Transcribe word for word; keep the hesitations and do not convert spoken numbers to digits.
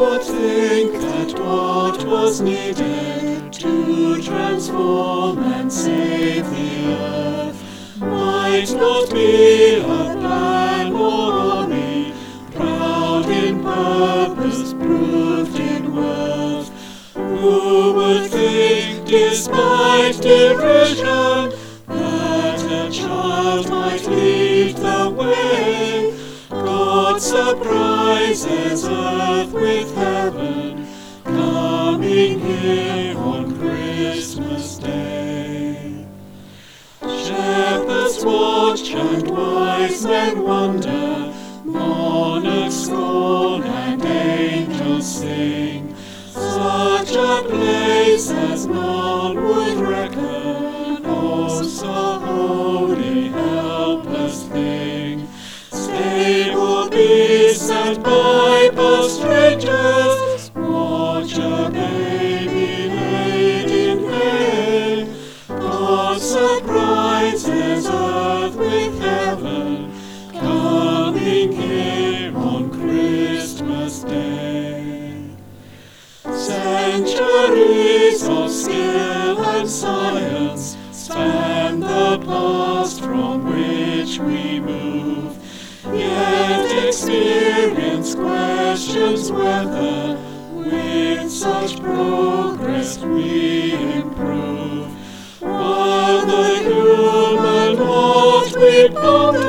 would think that what was needed to transform and save the earth might not be a plan or army, proud in purpose, proved in worth. Who would think, despite derision, that a child might lead the way? God surprises earth with heaven, coming here on Christmas Day. Shepherds watch and wise men wonder, monarchs scorn and angels sing. Such a place as none would reckon, oh so holy, helpless thing. Stable beasts and piper strangers watch a baby laid in hay. God surprises earth with heaven, coming here on Christmas Day. Centuries of skill and science span the past from which we move, yet experience questions whether with such progress we improve. While the human heart we ponder